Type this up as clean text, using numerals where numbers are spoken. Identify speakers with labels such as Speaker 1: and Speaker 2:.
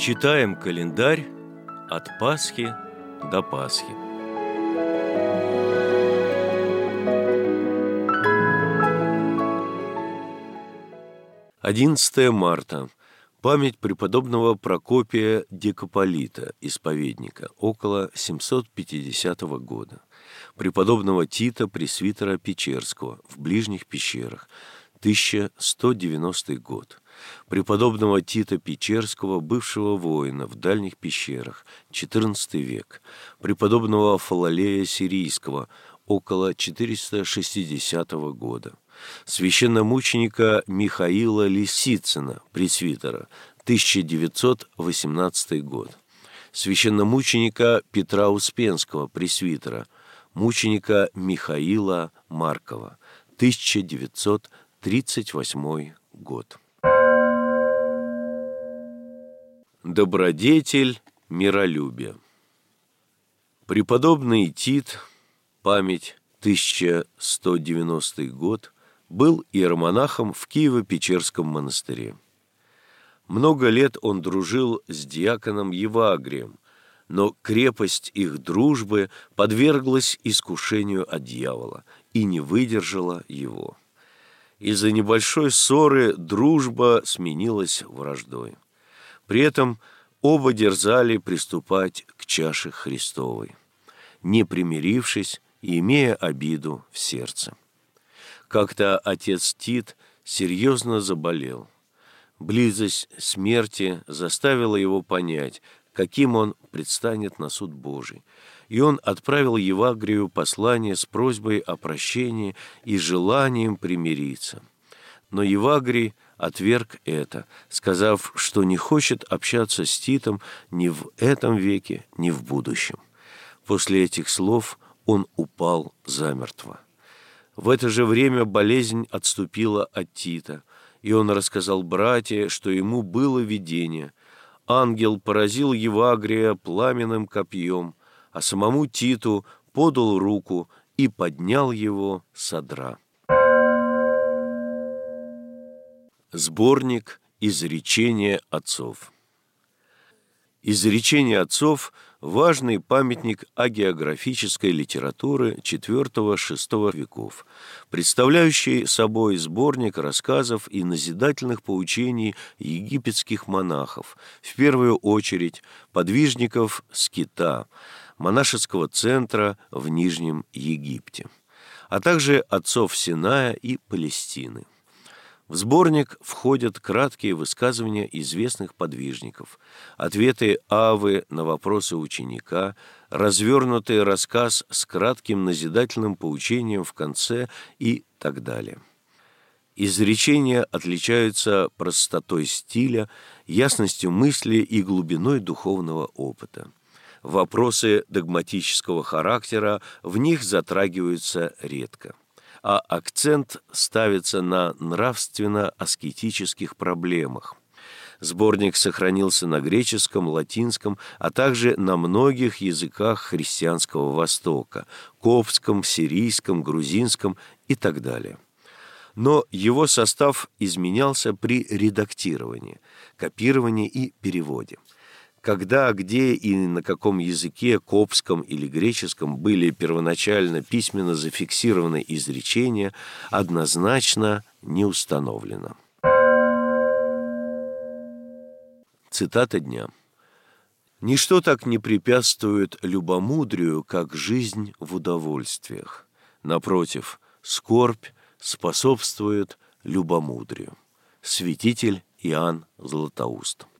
Speaker 1: Читаем календарь от Пасхи до Пасхи. «11 марта. Память преподобного Прокопия Дикополита, исповедника, около 750 года. Преподобного Тита, пресвитера Печерского, в Ближних пещерах, 1190 год. Преподобного Тита Печерского, бывшего воина, в Дальних пещерах, 14 век. Преподобного Фалалея Сирийского, около 460 года. Священномученика Михаила Лисицына, пресвитера, 1918 год. Священномученика Петра Успенского, пресвитера, мученика Михаила Маркова, 1938 год. Добродетель миролюбия. Преподобный Тит, память 1190 год, был иеромонахом в Киево-Печерском монастыре. Много лет он дружил с диаконом Евагрием, но крепость их дружбы подверглась искушению от дьявола и не выдержала его. Из-за небольшой ссоры дружба сменилась враждой. При этом оба дерзали приступать к чаше Христовой, не примирившись и имея обиду в сердце. Как-то отец Тит серьезно заболел. Близость смерти заставила его понять, каким он предстанет на суд Божий, и он отправил Евагрию послание с просьбой о прощении и желанием примириться. Но Евагрий отверг это, сказав, что не хочет общаться с Титом ни в этом веке, ни в будущем. После этих слов он упал замертво. В это же время болезнь отступила от Тита, и он рассказал братьям, что ему было видение. Ангел поразил Евагрия пламенным копьем, а самому Титу подал руку и поднял его с одра. Сборник «Изречения отцов». «Изречения отцов» – важный памятник агеографической литературы IV-VI веков, представляющий собой сборник рассказов и назидательных поучений египетских монахов, в первую очередь подвижников Скита, монашеского центра в Нижнем Египте, а также отцов Синая и Палестины. В сборник входят краткие высказывания известных подвижников, ответы Аввы на вопросы ученика, развернутый рассказ с кратким назидательным поучением в конце и так далее. Изречения отличаются простотой стиля, ясностью мысли и глубиной духовного опыта. Вопросы догматического характера в них затрагиваются редко, а акцент ставится на нравственно-аскетических проблемах. Сборник сохранился на греческом, латинском, а также на многих языках христианского Востока – коптском, сирийском, грузинском и так далее. Но его состав изменялся при редактировании, копировании и переводе. Когда, где и на каком языке, коптском или греческом, были первоначально письменно зафиксированы изречения, однозначно не установлено. Цитата дня. «Ничто так не препятствует любомудрию, как жизнь в удовольствиях. Напротив, скорбь способствует любомудрию». Святитель Иоанн Златоуст.